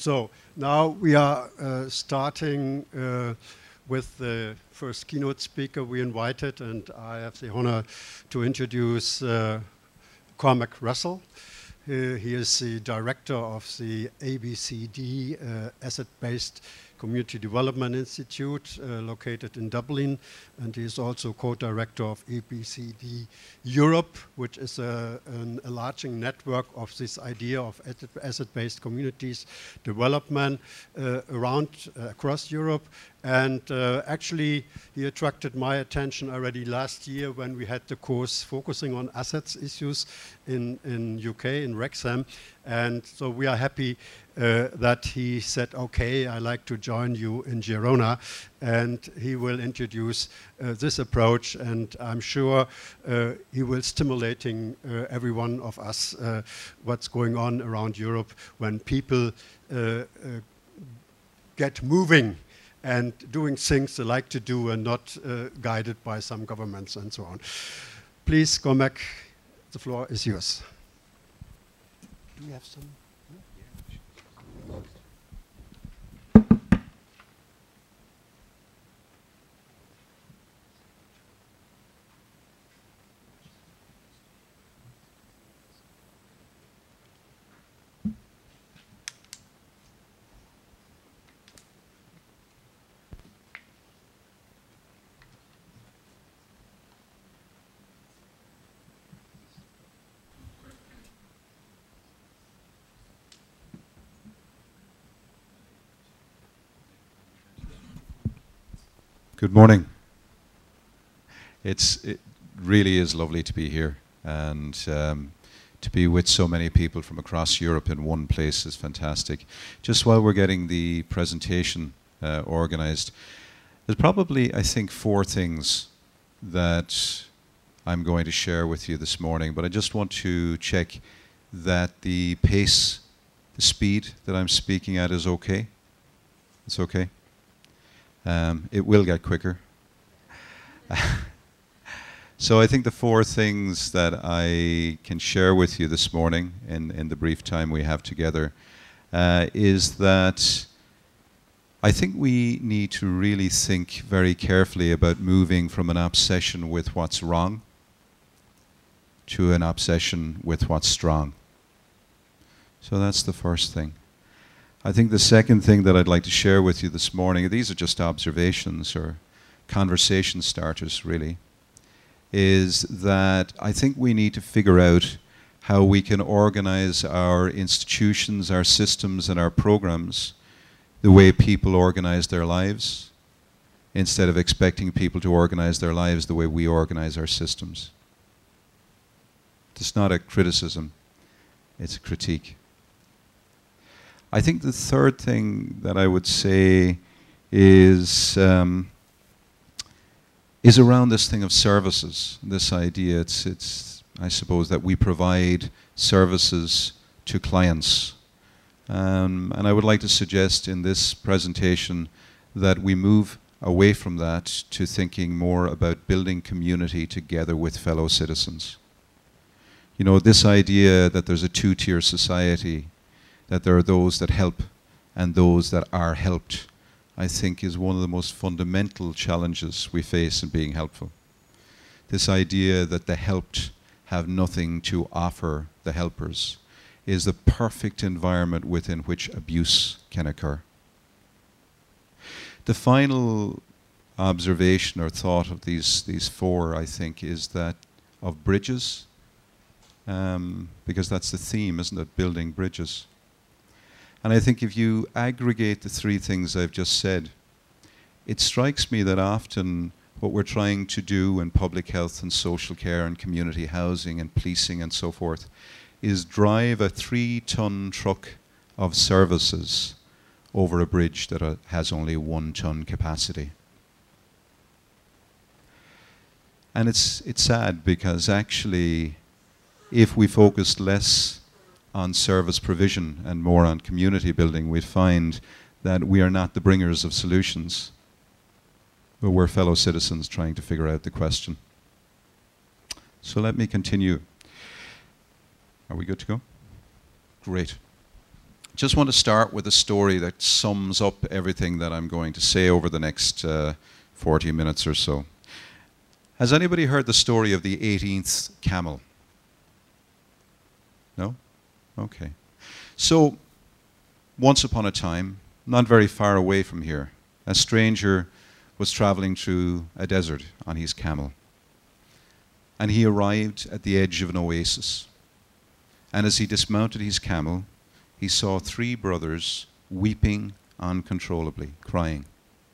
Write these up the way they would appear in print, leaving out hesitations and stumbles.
So now we are starting with the first keynote speaker we invited, and I have the honor to introduce Cormac Russell. He is the director of the ABCD Asset-Based Community Development Institute located in Dublin, and he is also co-director of ABCD Europe, which is an enlarging network of this idea of asset-based communities development across Europe. And actually, he attracted my attention already last year when we had the course focusing on assets issues in UK, in Wrexham. And so we are happy that he said, okay, I'd like to join you in Girona. And he will introduce this approach, and I'm sure he will stimulating every one of us what's going on around Europe when people get moving and doing things they like to do and not guided by some governments and so on. Please, Cormac, the floor is yours. Do you have some? Good morning. It really is lovely to be here, and to be with so many people from across Europe in one place is fantastic. Just while we're getting the presentation organized, there's probably, I think, 4 things that I'm going to share with you this morning, but I just want to check that the pace, the speed that I'm speaking at is okay. It's okay. It will get quicker. So I think the 4 things that I can share with you this morning in the brief time we have together is that I think we need to really think very carefully about moving from an obsession with what's wrong to an obsession with what's strong. So that's the first thing. I think the second thing that I'd like to share with you this morning, these are just observations or conversation starters really, is that I think we need to figure out how we can organize our institutions, our systems, and our programs the way people organize their lives, instead of expecting people to organize their lives the way we organize our systems. It's not a criticism, it's a critique. I think the third thing that I would say is around this thing of services. This idea, it's I suppose that we provide services to clients, and I would like to suggest in this presentation that we move away from that to thinking more about building community together with fellow citizens. You know, this idea that there's a 2-tier society, that there are those that help and those that are helped, I think is one of the most fundamental challenges we face in being helpful. This idea that the helped have nothing to offer the helpers is the perfect environment within which abuse can occur. The final observation or thought of these 4, I think, is that of bridges, because that's the theme, isn't it? Building bridges. And I think if you aggregate the 3 things I've just said, it strikes me that often what we're trying to do in public health and social care and community housing and policing and so forth is drive a 3-ton truck of services over a bridge that has only 1-ton capacity. And it's sad because actually if we focused less on service provision and more on community building, we'd find that we are not the bringers of solutions, but we're fellow citizens trying to figure out the question. So let me continue. Are we good to go? Great. just want to start with a story that sums up everything that I'm going to say over the next 40 minutes or so. Has anybody heard the story of the 18th camel? No? Okay. So, once upon a time, not very far away from here, a stranger was traveling through a desert on his camel. And he arrived at the edge of an oasis. And as he dismounted his camel, he saw 3 brothers weeping uncontrollably, crying.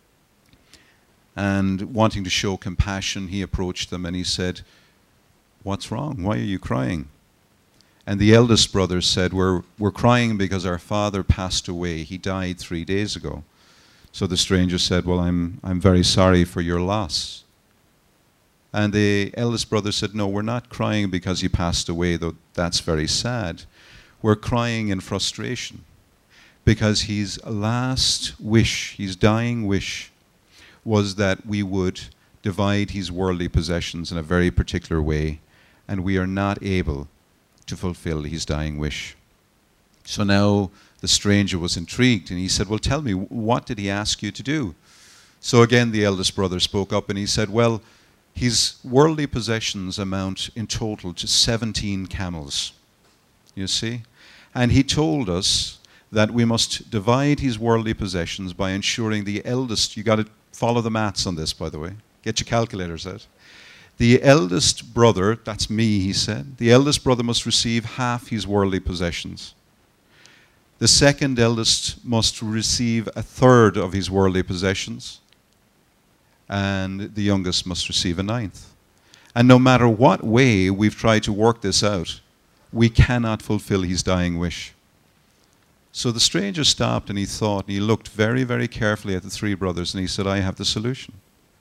And wanting to show compassion, he approached them and he said, "What's wrong? Why are you crying?" And the eldest brother said, we're crying because our father passed away. He died 3 days ago. So the stranger said, "Well, I'm very sorry for your loss." And the eldest brother said, "No, we're not crying because he passed away, though that's very sad. We're crying in frustration because his last wish, his dying wish, was that we would divide his worldly possessions in a very particular way, and we are not able to fulfill his dying wish." So now the stranger was intrigued, and he said, "Well, tell me, what did he ask you to do?" So again the eldest brother spoke up, and he said, "Well, his worldly possessions amount in total to 17 camels, you see? And he told us that we must divide his worldly possessions by ensuring the eldest," you got to follow the maths on this, by the way, get your calculators out. "The eldest brother," that's me, he said, "the eldest brother must receive half his worldly possessions. The second eldest must receive a third of his worldly possessions, and the youngest must receive a ninth. And no matter what way we've tried to work this out, we cannot fulfill his dying wish." So the stranger stopped and he thought, and he looked very, very carefully at the 3 brothers, and he said, "I have the solution.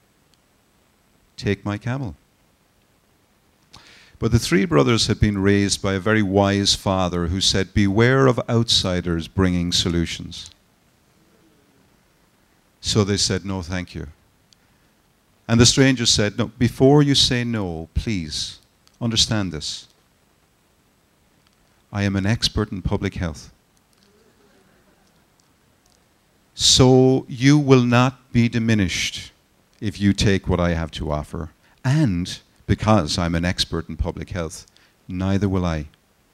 Take my camel." But the 3 brothers had been raised by a very wise father who said, "Beware of outsiders bringing solutions." So they said, "No, thank you." And the stranger said, "No, before you say no, please understand this. I am an expert in public health. So you will not be diminished if you take what I have to offer. And because I'm an expert in public health, neither will I."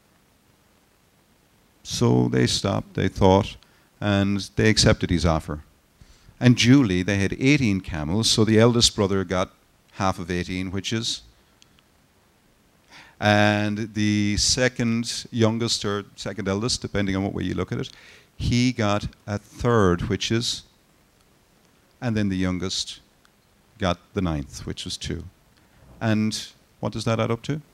So they stopped, they thought, and they accepted his offer. And duly, they had 18 camels, so the eldest brother got half of 18, which is, and the second youngest or second eldest, depending on what way you look at it, he got a third, which is, and then the youngest got the ninth, which was 2. And what does that add up to?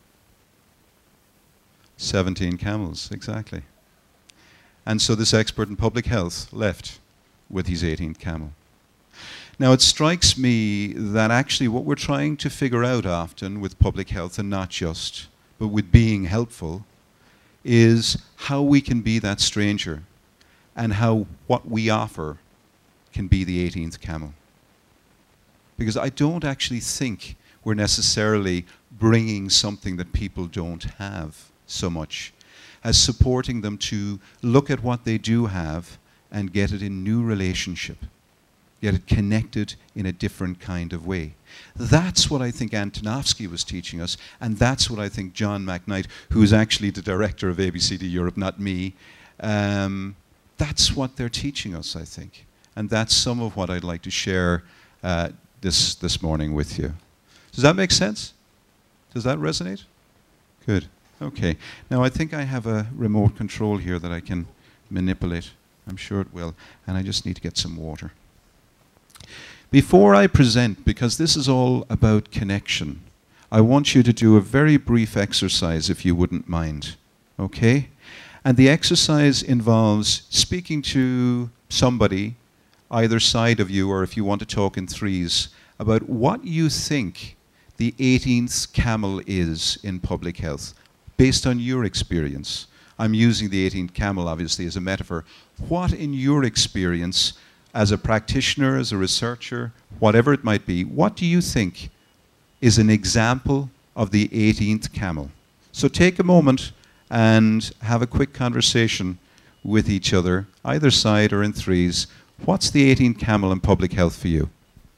17 camels, exactly. And so this expert in public health left with his 18th camel. Now it strikes me that actually what we're trying to figure out often with public health, and not just, but with being helpful, is how we can be that stranger, and how what we offer can be the 18th camel. Because I don't actually think we're necessarily bringing something that people don't have so much as supporting them to look at what they do have and get it in new relationship, get it connected in a different kind of way. That's what I think Antonovsky was teaching us, and that's what I think John McKnight, who is actually the director of ABCD Europe, not me, that's what they're teaching us, I think. And that's some of what I'd like to share this morning with you. Does that make sense? Does that resonate? Good. Okay. Now I think I have a remote control here that I can manipulate. I'm sure it will. And I just need to get some water. Before I present, because this is all about connection, I want you to do a very brief exercise, if you wouldn't mind. Okay? And the exercise involves speaking to somebody, either side of you, or if you want to talk in threes, about what you think the 18th camel is in public health, based on your experience. I'm using the 18th camel, obviously, as a metaphor. What, in your experience, as a practitioner, as a researcher, whatever it might be, what do you think is an example of the 18th camel? So take a moment and have a quick conversation with each other, either side or in threes. What's the 18th camel in public health for you?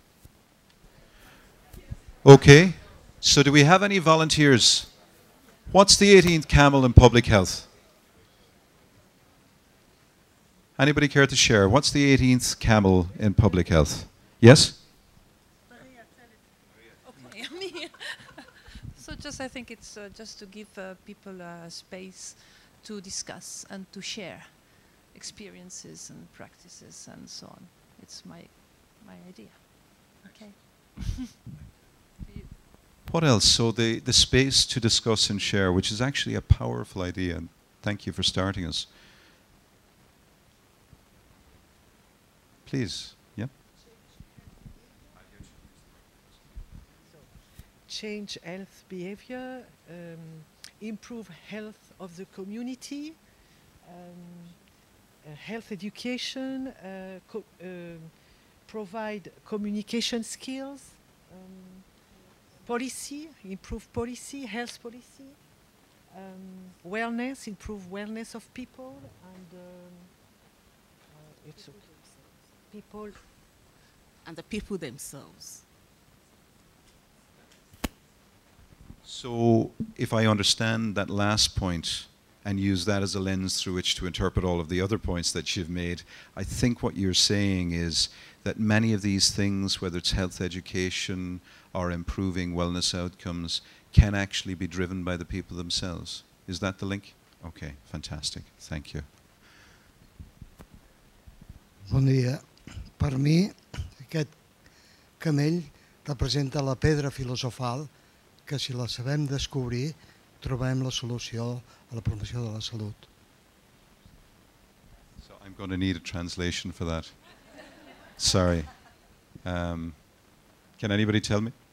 Okay, so do we have any volunteers? What's the 18th camel in public health? Anybody care to share? What's the 18th camel in public health? Yes? Okay, me. So I think it's just to give people space to discuss and to share experiences and practices and so on. It's my idea. Okay. What else? So the space to discuss and share, which is actually a powerful idea. And thank you for starting us. Please. Yeah. Change health behavior, improve health of the community, health education, provide communication skills, policy, improve policy, health policy, wellness, improve wellness of people, and it's people and the people themselves. So if I understand that last point and use that as a lens through which to interpret all of the other points that you've made, I think what you're saying is that many of these things, whether it's health education or improving wellness outcomes, can actually be driven by the people themselves. Is that the link? Okay, fantastic. Thank you. Bon dia. Per mi, aquest camell representa la pedra filosofal que, si la sabem descobrir, trobem la solució a la promoció de la salut. So I'm going to need a translation for that. Sorry. Can anybody tell me?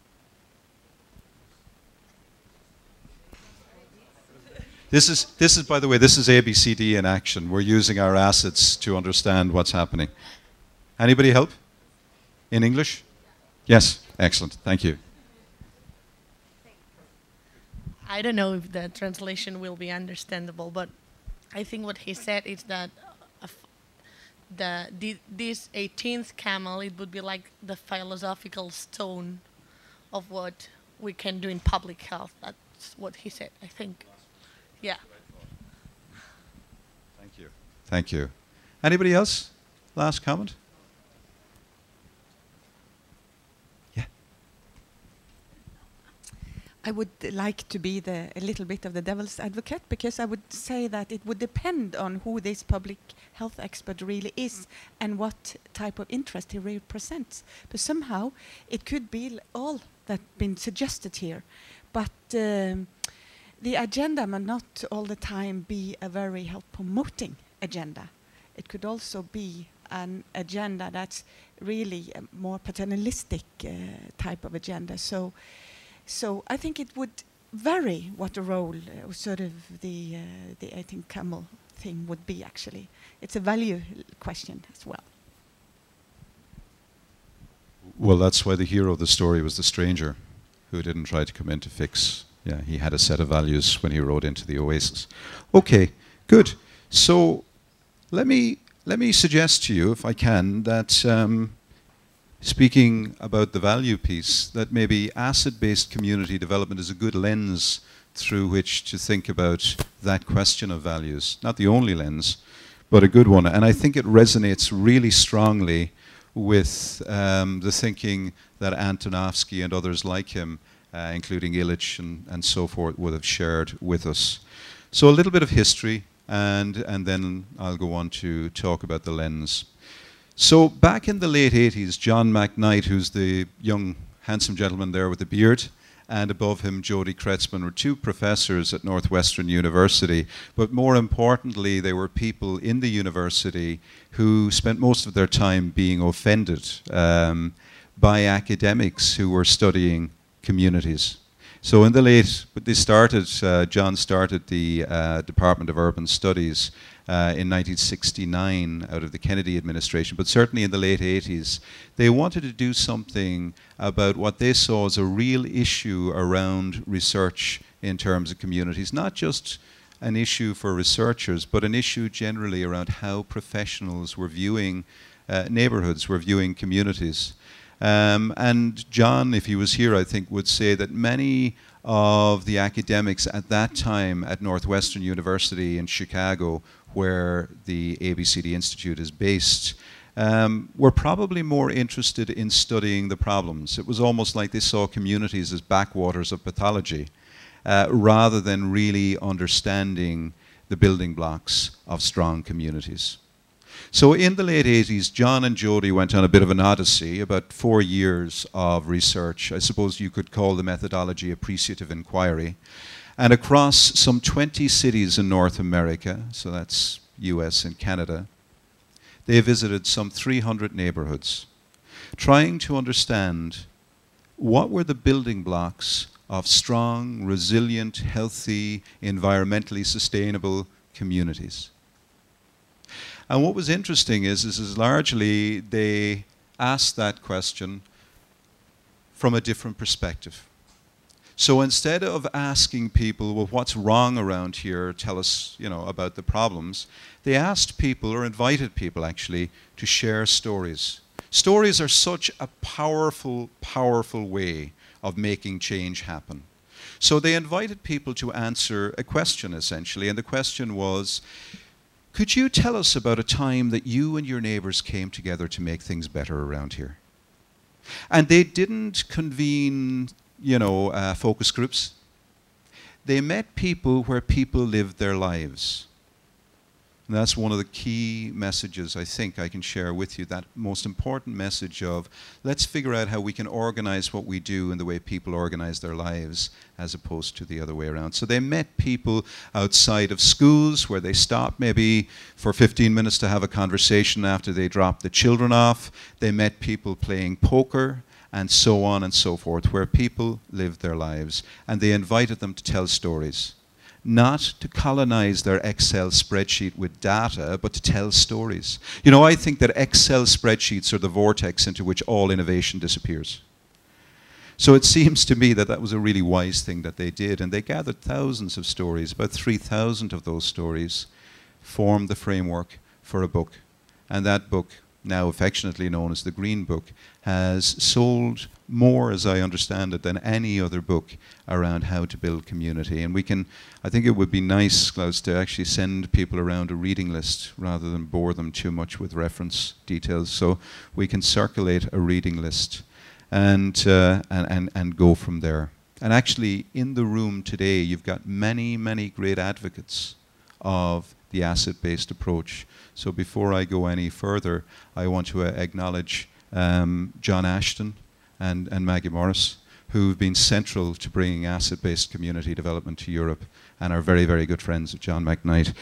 This is, by the way, this is ABCD in action. We're using our assets to understand what's happening. Anybody help? In English? Yes, excellent. Thank you. I don't know if the translation will be understandable, but I think what he said is that this 18th camel, it would be like the philosophical stone of what we can do in public health. That's what he said, I think. Yeah. Thank you. Thank you. Anybody else? Last comment? Yeah. I would like to be a little bit of the devil's advocate, because I would say that it would depend on who this public health expert really is and what type of interest he represents. But somehow it could be all that's been suggested here. But the agenda might not all the time be a very health promoting agenda. It could also be an agenda that's really a more paternalistic type of agenda. So I think it would vary what the role, sort of the 18th camel thing would be, actually. It's a value question as well. Well, that's why the hero of the story was the stranger who didn't try to come in to fix. Yeah, he had a set of values when he rode into the oasis. Okay, good. So let me suggest to you, if I can, that speaking about the value piece, that maybe asset-based community development is a good lens through which to think about that question of values. Not the only lens, but a good one. And I think it resonates really strongly with the thinking that Antonovsky and others like him, including Illich and so forth, would have shared with us. So a little bit of history, and then I'll go on to talk about the lens. So back in the late 80s, John McKnight, who's the young, handsome gentleman there with the beard, and above him, Jody Kretzmann, were two professors at Northwestern University. But more importantly, they were people in the university who spent most of their time being offended by academics who were studying communities. So in the late, John started the Department of Urban Studies in 1969 out of the Kennedy administration, but certainly in the late 80s, they wanted to do something about what they saw as a real issue around research in terms of communities, not just an issue for researchers, but an issue generally around how professionals were viewing neighborhoods, were viewing communities. And John, if he was here, I think would say that many of the academics at that time at Northwestern University in Chicago, where the ABCD Institute is based, were probably more interested in studying the problems. It was almost like they saw communities as backwaters of pathology, rather than really understanding the building blocks of strong communities. So in the late 80s, John and Jody went on a bit of an odyssey, about 4 years of research. I suppose you could call the methodology appreciative inquiry. And across some 20 cities in North America, so that's US and Canada, they visited some 300 neighborhoods, trying to understand what were the building blocks of strong, resilient, healthy, environmentally sustainable communities. And what was interesting is largely they asked that question from a different perspective. So instead of asking people, well, what's wrong around here, tell us, you know, about the problems, they asked people, or invited people actually, to share stories. Stories are such a powerful, powerful way of making change happen. So they invited people to answer a question, essentially, and the question was, could you tell us about a time that you and your neighbors came together to make things better around here? And they didn't convene, you know, focus groups. They met people where people lived their lives. And that's one of the key messages I think I can share with you, that most important message of let's figure out how we can organize what we do in the way people organize their lives as opposed to the other way around. So they met people outside of schools where they stopped maybe for 15 minutes to have a conversation after they dropped the children off. They met people playing poker and so on and so forth, where people lived their lives. And they invited them to tell stories. Not to colonize their Excel spreadsheet with data, but to tell stories. You know, I think that Excel spreadsheets are the vortex into which all innovation disappears. So it seems to me that that was a really wise thing that they did, and they gathered thousands of stories. About 3,000 of those stories formed the framework for a book. And that book, now affectionately known as the Green Book, has sold more, as I understand it, than any other book around how to build community. And we can, I think it would be nice, Klaus, to actually send people around a reading list rather than bore them too much with reference details. So we can circulate a reading list and go from there. And actually, in the room today, you've got many, many great advocates of the asset-based approach. So before I go any further, I want to acknowledge John Ashton and Maggie Morris, who've been central to bringing asset-based community development to Europe and are very, very good friends of John McKnight.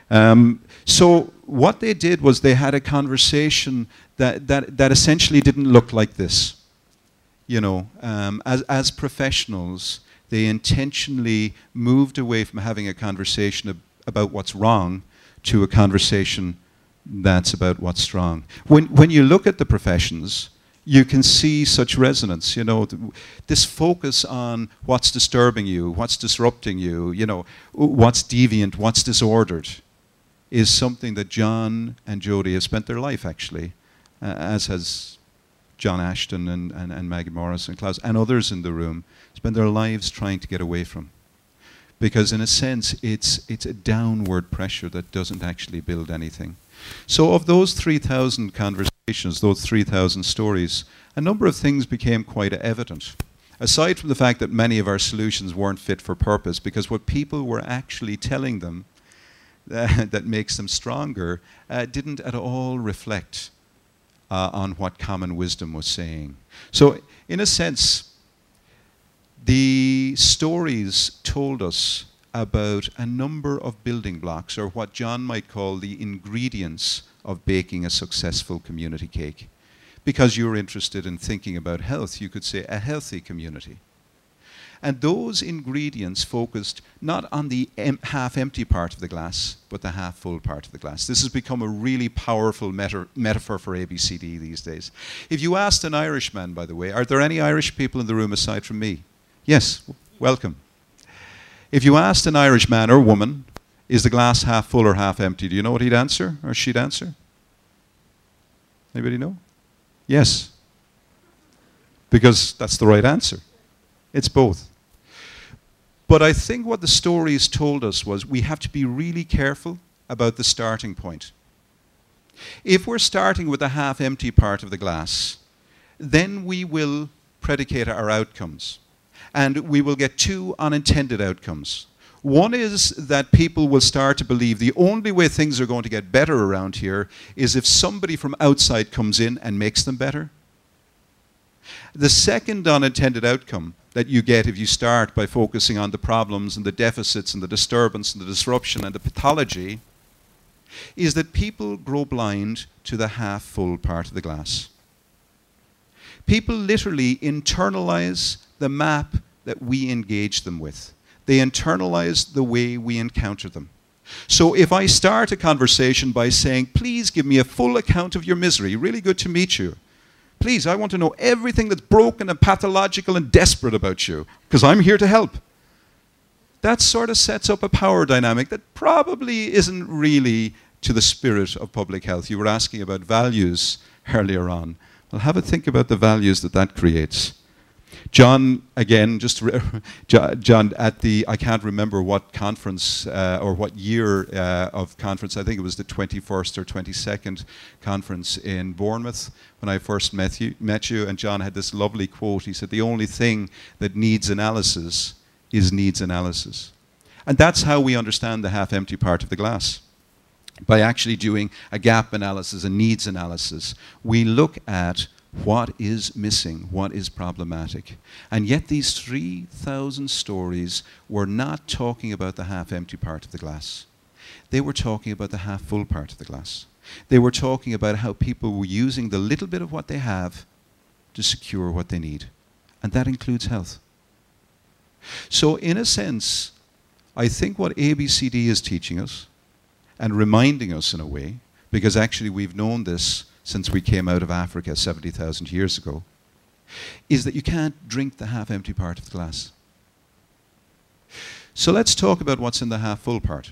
So what they did was they had a conversation that essentially didn't look like this. You know, as professionals, they intentionally moved away from having a conversation about what's wrong to a conversation that's about what's strong. When you look at the professions, you can see such resonance, you know, this focus on what's disturbing you, what's disrupting you, you know, what's deviant, what's disordered, is something that John and Jody have spent their life actually, as has John Ashton and Maggie Morris and Klaus and others in the room, spend their lives trying to get away from. Because in a sense, it's a downward pressure that doesn't actually build anything. So of those 3,000 conversations, those 3,000 stories, a number of things became quite evident. Aside from the fact that many of our solutions weren't fit for purpose, because what people were actually telling them that makes them stronger didn't at all reflect on what common wisdom was saying. So in a sense, the stories told us about a number of building blocks, or what John might call the ingredients of baking a successful community cake. Because you're interested in thinking about health, you could say a healthy community. And those ingredients focused not on the half-empty part of the glass, but the half-full part of the glass. This has become a really powerful metaphor for ABCD these days. If you asked an Irishman, by the way, are there any Irish people in the room aside from me? Yes, welcome. If you asked an Irish man or woman is the glass half full or half empty? Do you know what he'd answer or she'd answer? Anybody know? Yes. Because that's the right answer. It's both. But I think what the stories told us was we have to be really careful about the starting point. If we're starting with the half empty part of the glass, then we will predicate our outcomes. And we will get two unintended outcomes. One is that people will start to believe the only way things are going to get better around here is if somebody from outside comes in and makes them better. The second unintended outcome that you get if you start by focusing on the problems and the deficits and the disturbance and the disruption and the pathology is that people grow blind to the half full part of the glass. People literally internalize the map that we engage them with. They internalize the way we encounter them. So if I start a conversation by saying, please give me a full account of your misery, really good to meet you. Please, I want to know everything that's broken and pathological and desperate about you, because I'm here to help. That sort of sets up a power dynamic that probably isn't really to the spirit of public health. You were asking about values earlier on. Well, have a think about the values that that creates. John, again, John at the, I can't remember what conference or what year of conference, I think it was the 21st or 22nd conference in Bournemouth when I first met you, and John had this lovely quote. He said, the only thing that needs analysis is needs analysis. And that's how we understand the half-empty part of the glass. By actually doing a gap analysis, a needs analysis, we look at what is missing, what is problematic. And yet these 3,000 stories were not talking about the half-empty part of the glass. They were talking about the half-full part of the glass. They were talking about how people were using the little bit of what they have to secure what they need. And that includes health. So in a sense, I think what ABCD is teaching us and reminding us in a way, because actually we've known this since we came out of Africa 70,000 years ago, is that you can't drink the half-empty part of the glass. So let's talk about what's in the half-full part.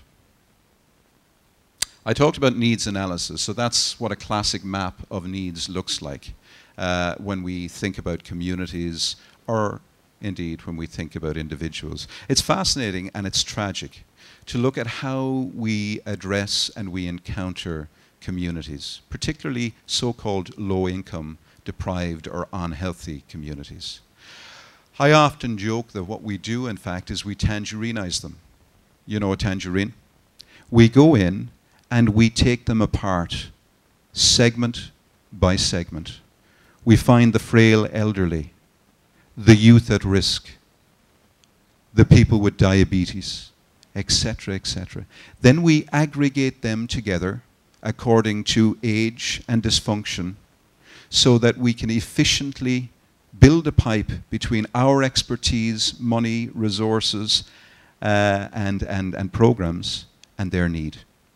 I talked about needs analysis, so that's what a classic map of needs looks like when we think about communities or indeed when we think about individuals. It's fascinating and it's tragic to look at how we address and we encounter communities, particularly so-called low-income, deprived or unhealthy communities. I often joke that what we do, in fact, is we tangerinize them. You know a tangerine? We go in and we take them apart, segment by segment. We find the frail elderly, the youth at risk, the people with diabetes, etc., etc. Then we aggregate them together according to age and dysfunction so that we can efficiently build a pipe between our expertise, money, resources, and programs and their need.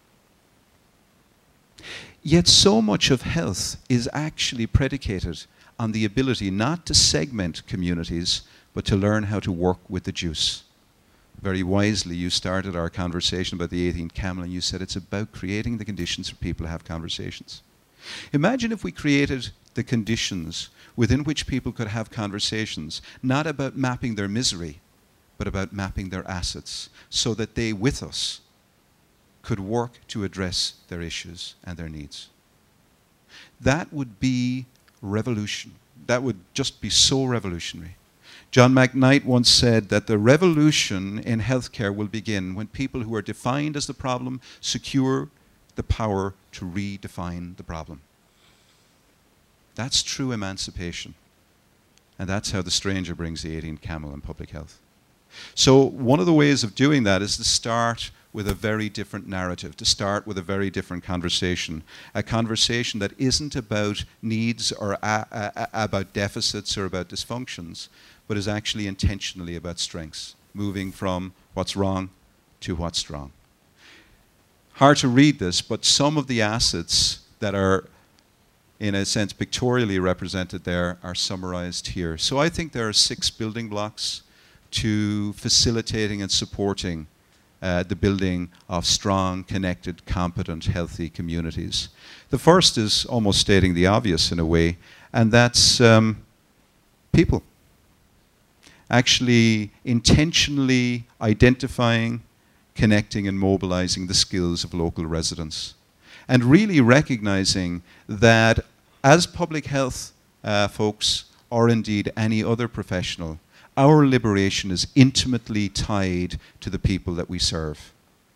Yet so much of health is actually predicated on the ability not to segment communities, but to learn how to work with the juice. Very wisely, you started our conversation about the 18th Camel and you said it's about creating the conditions for people to have conversations. Imagine if we created the conditions within which people could have conversations, not about mapping their misery, but about mapping their assets, so that they, with us, could work to address their issues and their needs. That would be revolution. That would just be so revolutionary. John McKnight once said that the revolution in healthcare will begin when people who are defined as the problem secure the power to redefine the problem. That's true emancipation. And that's how the stranger brings the 18th Camel in public health. So one of the ways of doing that is to start with a very different narrative, to start with a very different conversation, a conversation that isn't about needs or about deficits or about dysfunctions, but is actually intentionally about strengths, moving from what's wrong to what's strong. Hard to read this, but some of the assets that are, in a sense, pictorially represented there are summarized here. So I think there are 6 building blocks to facilitating and supporting the building of strong, connected, competent, healthy communities. The first is almost stating the obvious in a way, and that's people. Actually intentionally identifying, connecting and mobilizing the skills of local residents. And really recognizing that as public health folks, or indeed any other professional, our liberation is intimately tied to the people that we serve.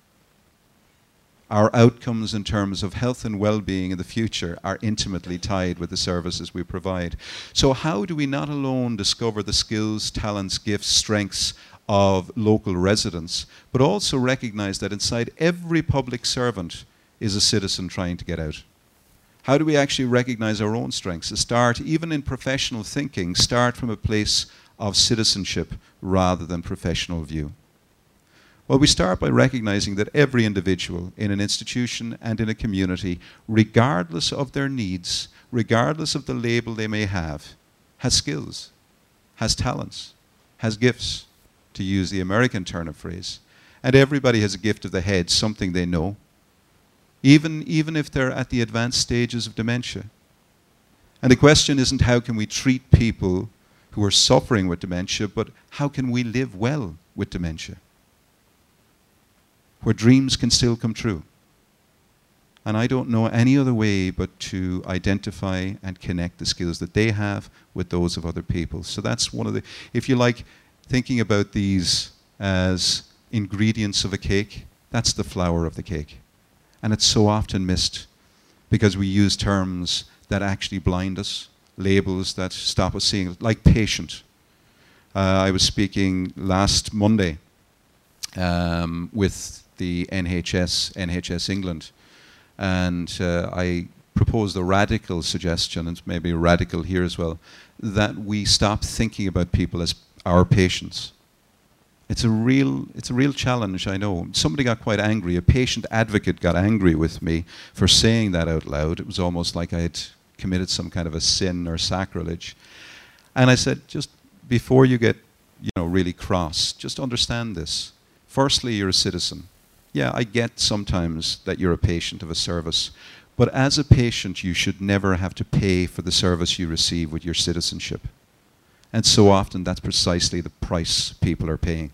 Our outcomes in terms of health and well-being in the future are intimately tied with the services we provide. So how do we not alone discover the skills, talents, gifts, strengths of local residents, but also recognize that inside every public servant is a citizen trying to get out? How do we actually recognize our own strengths? To start, even in professional thinking, start from a place of citizenship rather than professional view. Well, we start by recognizing that every individual in an institution and in a community, regardless of their needs, regardless of the label they may have, has skills, has talents, has gifts, to use the American turn of phrase. And everybody has a gift of the head, something they know, even if they're at the advanced stages of dementia. And the question isn't how can we treat people who are suffering with dementia, but how can we live well with dementia, where dreams can still come true. And I don't know any other way but to identify and connect the skills that they have with those of other people. So that's one of the, if you like, thinking about these as ingredients of a cake, that's the flour of the cake. And it's so often missed because we use terms that actually blind us, labels that stop us seeing, like patient. I was speaking last Monday with the NHS England, and I proposed a radical suggestion, and maybe radical here as well, that we stop thinking about people as our patients. It's a real challenge, I know. Somebody got quite angry. A patient advocate got angry with me for saying that out loud. It was almost like I had committed some kind of a sin or sacrilege. And I said, just before you get, really cross, just understand this. Firstly, you're a citizen. Yeah, I get sometimes that you're a patient of a service, but as a patient, you should never have to pay for the service you receive with your citizenship. And so often, that's precisely the price people are paying.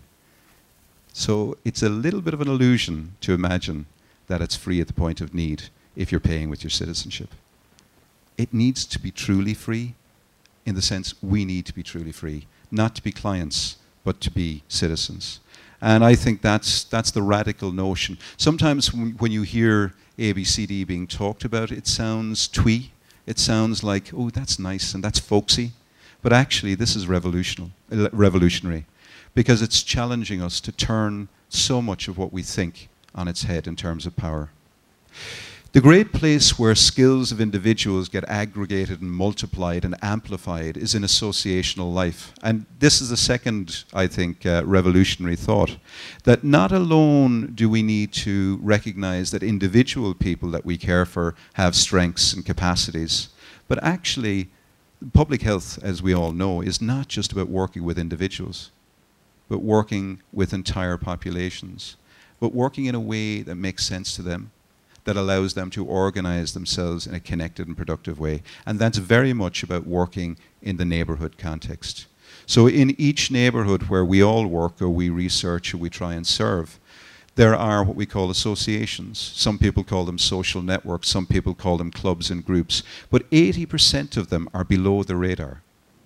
So it's a little bit of an illusion to imagine that it's free at the point of need if you're paying with your citizenship. It needs to be truly free in the sense we need to be truly free, not to be clients, but to be citizens. And I think that's the radical notion. Sometimes when you hear ABCD being talked about, it sounds twee. It sounds like, oh, that's nice and that's folksy. But actually, this is revolutionary, because it's challenging us to turn so much of what we think on its head in terms of power. The great place where skills of individuals get aggregated and multiplied and amplified is in associational life. And this is the second, I think, revolutionary thought, that not alone do we need to recognize that individual people that we care for have strengths and capacities, but actually public health, as we all know, is not just about working with individuals, but working with entire populations, but working in a way that makes sense to them, that allows them to organize themselves in a connected and productive way. And that's very much about working in the neighborhood context. So in each neighborhood where we all work or we research or we try and serve, there are what we call associations. Some people call them social networks, some people call them clubs and groups, but 80% of them are below the radar.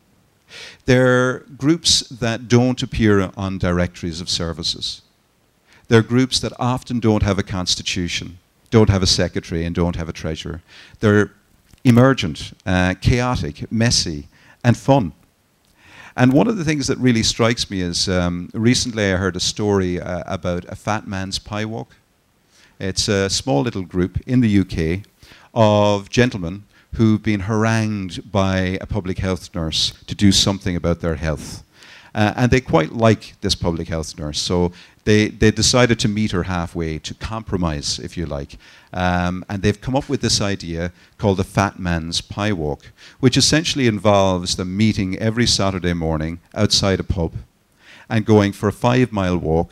They're groups that don't appear on directories of services. They're groups that often don't have a constitution, don't have a secretary, and don't have a treasurer. They're emergent, chaotic, messy, and fun. And one of the things that really strikes me is, recently I heard a story about a fat man's pie walk. It's a small little group in the UK of gentlemen who've been harangued by a public health nurse to do something about their health. And they quite like this public health nurse, so they decided to meet her halfway, to compromise, if you like. And they've come up with this idea called the Fat Man's Pie Walk, which essentially involves them meeting every Saturday morning outside a pub and going for a 5-mile walk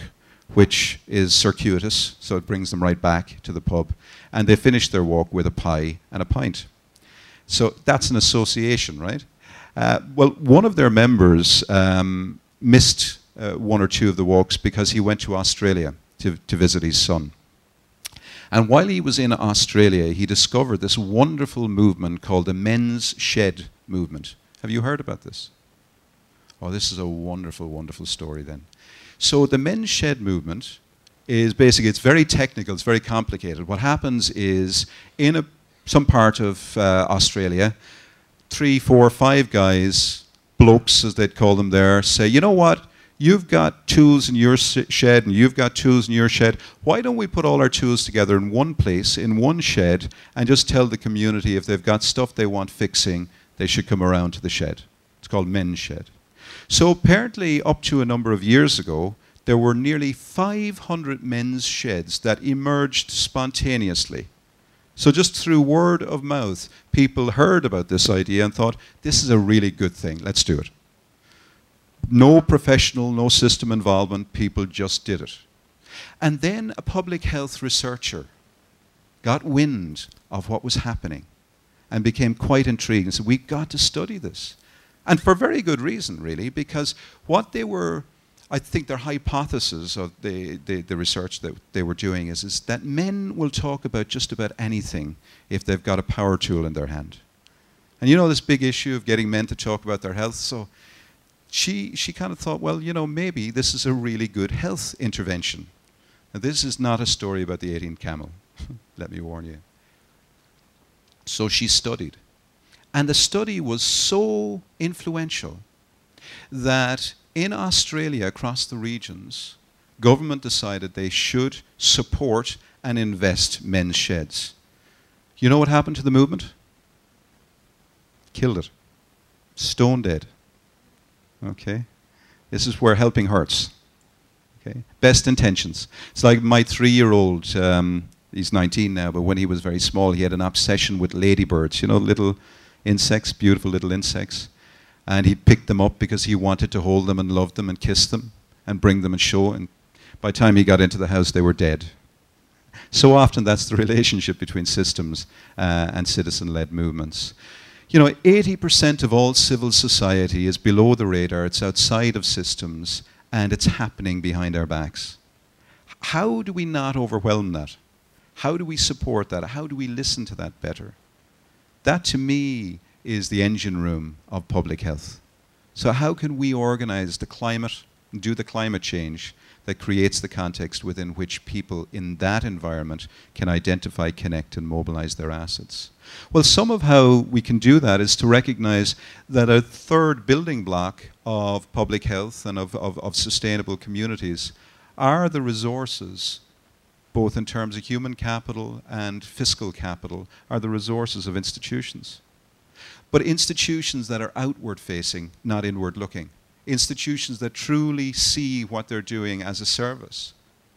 which is circuitous, so it brings them right back to the pub. And they finish their walk with a pie and a pint. So that's an association, right? Well, one of their members missed one or two of the walks because he went to Australia to visit his son. And while he was in Australia, he discovered this wonderful movement called the Men's Shed movement. Have you heard about this? Oh, this is a wonderful, wonderful story then. So the Men's Shed movement is basically, it's very technical, it's very complicated. What happens is, in some part of Australia, 3, 4, 5 guys, blokes as they'd call them there, say, you know what, you've got tools in your shed and you've got tools in your shed. Why don't we put all our tools together in one place, in one shed, and just tell the community if they've got stuff they want fixing, they should come around to the shed. It's called Men's Shed. So apparently up to a number of years ago, there were nearly 500 men's sheds that emerged spontaneously. So just through word of mouth, people heard about this idea and thought, this is a really good thing, let's do it. No professional, no system involvement, people just did it. And then a public health researcher got wind of what was happening and became quite intrigued and said, we've got to study this. And for very good reason, really, because what they were, I think their hypothesis of the research that they were doing is that men will talk about just about anything if they've got a power tool in their hand. And you know this big issue of getting men to talk about their health, so she kind of thought, well, you know, maybe this is a really good health intervention. Now, this is not a story about the 18th camel, let me warn you. So she studied. And the study was so influential that in Australia, across the regions, government decided they should support and invest men's sheds. You know what happened to the movement? Killed it. Stone dead. Okay? This is where helping hurts. Okay? Best intentions. It's like my 3-year-old, he's 19 now, but when he was very small, he had an obsession with ladybirds, you know, little insects, beautiful little insects. And he picked them up because he wanted to hold them and love them and kiss them and bring them and show. And by the time he got into the house, they were dead. So often that's the relationship between systems and citizen-led movements. You know, 80% of all civil society is below the radar, it's outside of systems, and it's happening behind our backs. How do we not overwhelm that? How do we support that? How do we listen to that better? That, to me, is the engine room of public health. So how can we organize the climate, and do the climate change that creates the context within which people in that environment can identify, connect, and mobilize their assets? Well, some of how we can do that is to recognize that a third building block of public health and of sustainable communities are the resources, both in terms of human capital and fiscal capital, are the resources of institutions. But institutions that are outward facing, not inward looking. Institutions that truly see what they're doing as a service.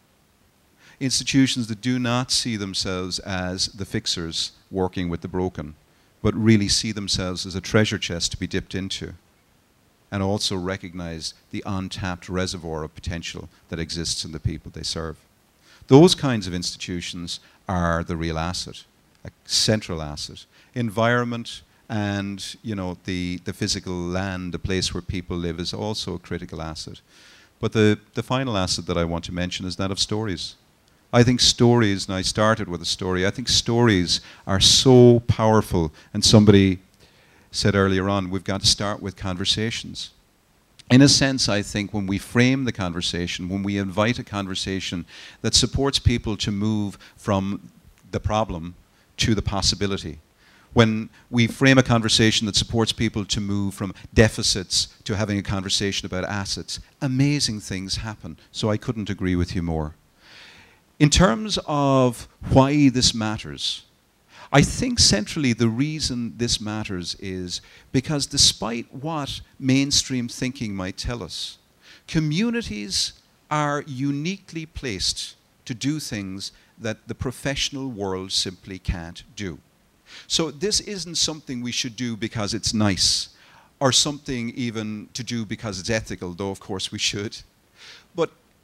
Institutions that do not see themselves as the fixers working with the broken, but really see themselves as a treasure chest to be dipped into, and also recognize the untapped reservoir of potential that exists in the people they serve. Those kinds of institutions are the real asset, a central asset. Environment and, you know, the physical land, the place where people live, is also a critical asset. But the final asset that I want to mention is that of stories. I think stories, and I started with a story, I think stories are so powerful. And somebody said earlier on, we've got to start with conversations. In a sense, I think when we frame the conversation, when we invite a conversation that supports people to move from the problem to the possibility, when we frame a conversation that supports people to move from deficits to having a conversation about assets, amazing things happen. So I couldn't agree with you more. In terms of why this matters, I think centrally the reason this matters is because despite what mainstream thinking might tell us, communities are uniquely placed to do things that the professional world simply can't do. So this isn't something we should do because it's nice, or something even to do because it's ethical, though of course we should. But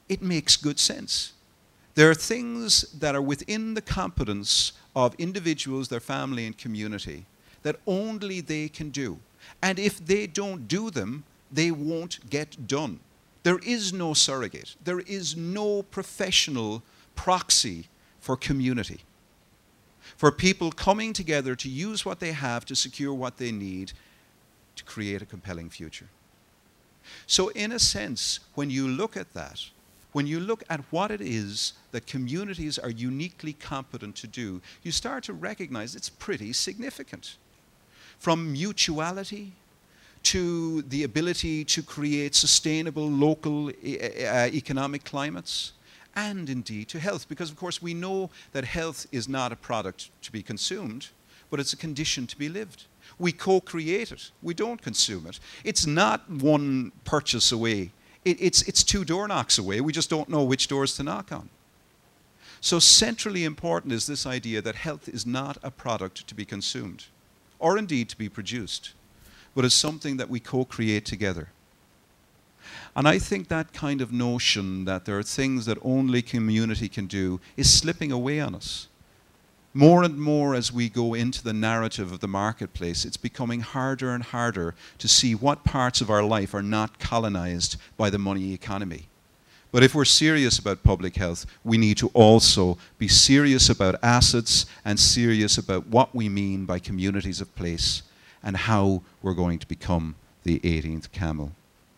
it makes good sense. There are things that are within the competence of individuals, their family and community that only they can do. And if they don't do them, they won't get done. There is no surrogate. There is no professional proxy for community. For people coming together to use what they have to secure what they need to create a compelling future. So in a sense, when you look at that, when you look at what it is that communities are uniquely competent to do, you start to recognize it's pretty significant. From mutuality to the ability to create sustainable local economic climates, and indeed to health, because of course we know that health is not a product to be consumed, but it's a condition to be lived. We co-create it, we don't consume it. It's not one purchase away, it's 2 door knocks away, we just don't know which doors to knock on. So centrally important is this idea that health is not a product to be consumed, or indeed to be produced, but is something that we co-create together. And I think that kind of notion that there are things that only community can do is slipping away on us. More and more as we go into the narrative of the marketplace, it's becoming harder and harder to see what parts of our life are not colonized by the money economy. But if we're serious about public health, we need to also be serious about assets and serious about what we mean by communities of place and how we're going to become the 18th camel.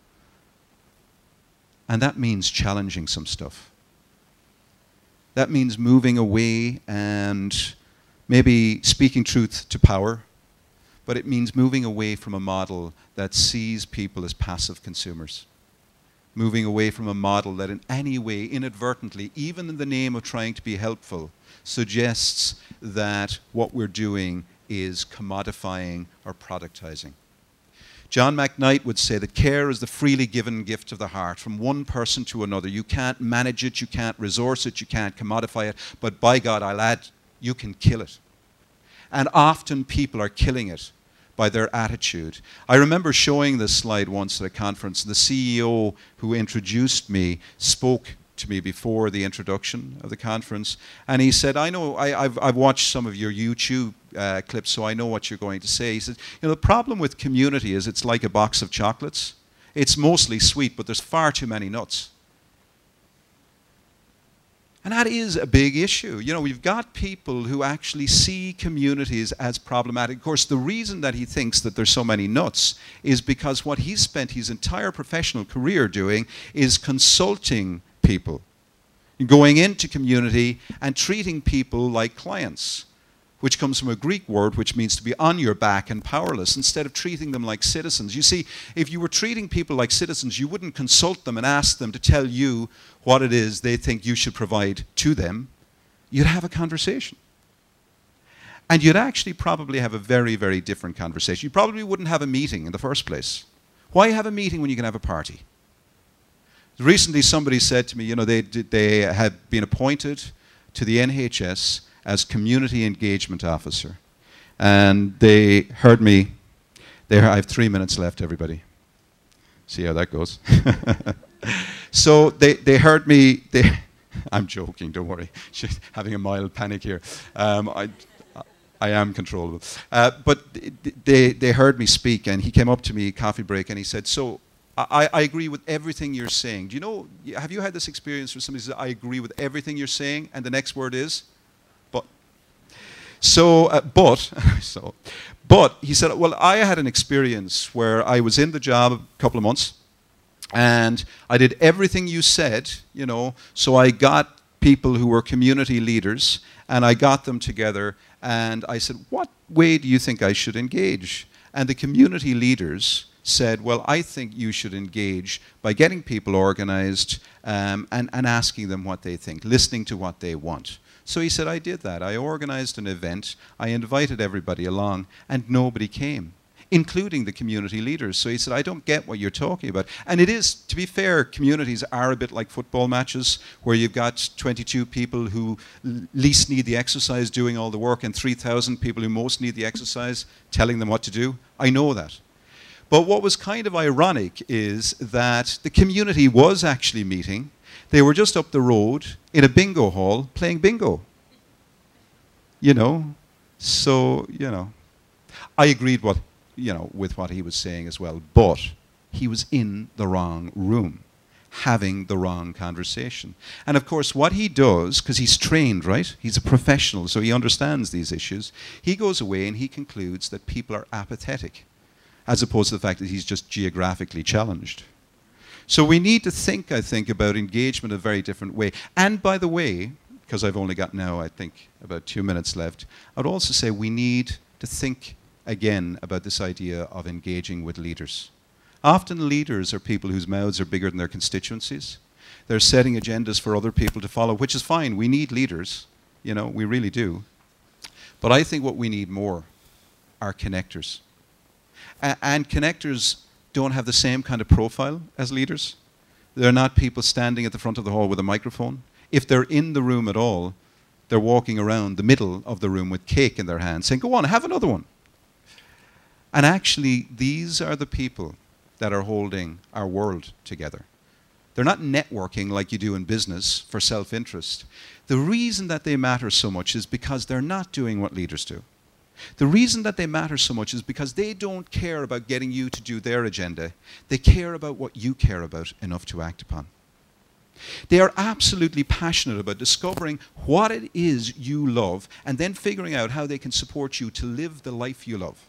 And that means challenging some stuff. That means moving away and maybe speaking truth to power, but it means moving away from a model that sees people as passive consumers. Moving away from a model that in any way, inadvertently, even in the name of trying to be helpful, suggests that what we're doing is commodifying or productizing. John McKnight would say that care is the freely given gift of the heart from one person to another. You can't manage it, you can't resource it, you can't commodify it, but by God, I'll add, you can kill it. And often people are killing it by their attitude. I remember showing this slide once at a conference. The CEO who introduced me spoke to me before the introduction of the conference, and he said, I know, I've watched some of your YouTube clips, so I know what you're going to say. He said, you know, the problem with community is it's like a box of chocolates. It's mostly sweet, but there's far too many nuts. And that is a big issue. You know, we've got people who actually see communities as problematic. Of course, the reason that he thinks that there's so many nuts is because what he's spent his entire professional career doing is consulting people, going into community and treating people like clients, which comes from a Greek word which means to be on your back and powerless, instead of treating them like citizens. You see, if you were treating people like citizens, you wouldn't consult them and ask them to tell you what it is they think you should provide to them. You'd have a conversation. And you'd actually probably have a very, very different conversation. You probably wouldn't have a meeting in the first place. Why have a meeting when you can have a party? Recently somebody said to me, you know, they had been appointed to the NHS as community engagement officer. And they heard me, I have 3 minutes left, everybody. See how that goes. So they heard me, I'm joking, don't worry. She's having a mild panic here. I am controllable. But they heard me speak, and he came up to me, coffee break, and he said, so I agree with everything you're saying. Do you know, have you had this experience where somebody says, I agree with everything you're saying, and the next word is? But. So, but he said, well, I had an experience where I was in the job a couple of months, and I did everything you said, you know, so I got people who were community leaders, and I got them together, and I said, what way do you think I should engage? And the community leaders said, well, I think you should engage by getting people organized and asking them what they think, listening to what they want. So he said, I did that. I organized an event, I invited everybody along, and nobody came, including the community leaders. So he said, I don't get what you're talking about. And it is, to be fair, communities are a bit like football matches, where you've got 22 people who least need the exercise doing all the work, and 3,000 people who most need the exercise telling them what to do. I know that. But what was kind of ironic is that the community was actually meeting, They were just up the road in a bingo hall playing bingo. You know, so, you know, I agreed with what he was saying as well, but he was in the wrong room, having the wrong conversation. And of course, what he does, because he's trained, right? He's a professional, so he understands these issues. He goes away and he concludes that people are apathetic, as opposed to the fact that he's just geographically challenged. So we need to think, I think, about engagement in a very different way. And by the way, because I've only got now, I think, about 2 minutes left, I'd also say we need to think again about this idea of engaging with leaders. Often leaders are people whose mouths are bigger than their constituencies. They're setting agendas for other people to follow, which is fine. We need leaders, you know, we really do. But I think what we need more are connectors. And connectors don't have the same kind of profile as leaders. They're not people standing at the front of the hall with a microphone. If they're in the room at all, they're walking around the middle of the room with cake in their hand, saying, go on, have another one. And actually, these are the people that are holding our world together. They're not networking like you do in business for self-interest. The reason that they matter so much is because they're not doing what leaders do. The reason that they matter so much is because they don't care about getting you to do their agenda. They care about what you care about enough to act upon. They are absolutely passionate about discovering what it is you love and then figuring out how they can support you to live the life you love.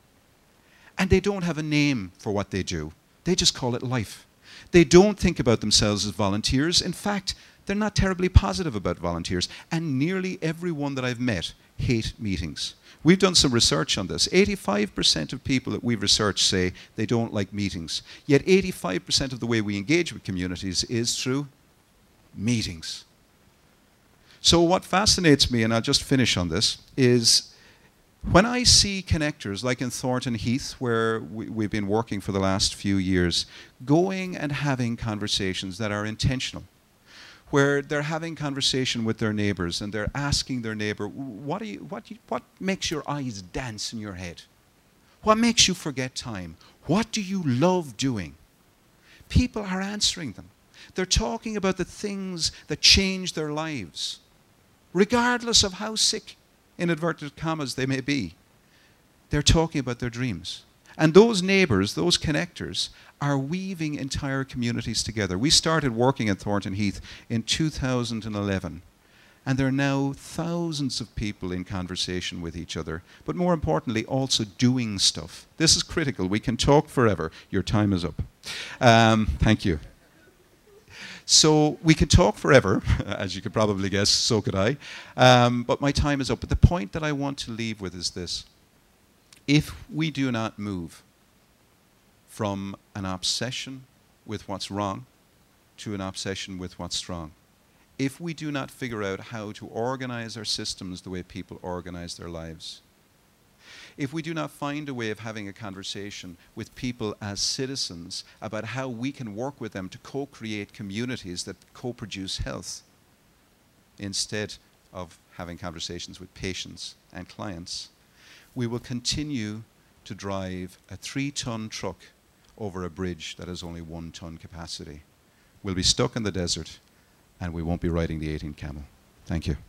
And they don't have a name for what they do. They just call it life. They don't think about themselves as volunteers. In fact, they're not terribly positive about volunteers. And nearly everyone that I've met hate meetings. We've done some research on this. 85% of people that we've researched say they don't like meetings. Yet 85% of the way we engage with communities is through meetings. So what fascinates me, and I'll just finish on this, is when I see connectors, like in Thornton Heath, where we've been working for the last few years, going and having conversations that are intentional, where they're having conversation with their neighbors and they're asking their neighbor, what makes your eyes dance in your head? What makes you forget time? What do you love doing? People are answering them. They're talking about the things that change their lives, regardless of how sick, in inverted commas, they may be. They're talking about their dreams. And those neighbors, those connectors, are weaving entire communities together. We started working at Thornton Heath in 2011. And there are now thousands of people in conversation with each other, but more importantly, also doing stuff. This is critical. We can talk forever. Your time is up. Thank you. So we could talk forever, as you could probably guess, so could I. But my time is up. But the point that I want to leave with is this. If we do not move from an obsession with what's wrong to an obsession with what's strong, if we do not figure out how to organize our systems the way people organize their lives, if we do not find a way of having a conversation with people as citizens about how we can work with them to co-create communities that co-produce health, instead of having conversations with patients and clients, we will continue to drive a 3-ton truck over a bridge that has only 1-ton capacity. We'll be stuck in the desert, and we won't be riding the 18 camel. Thank you.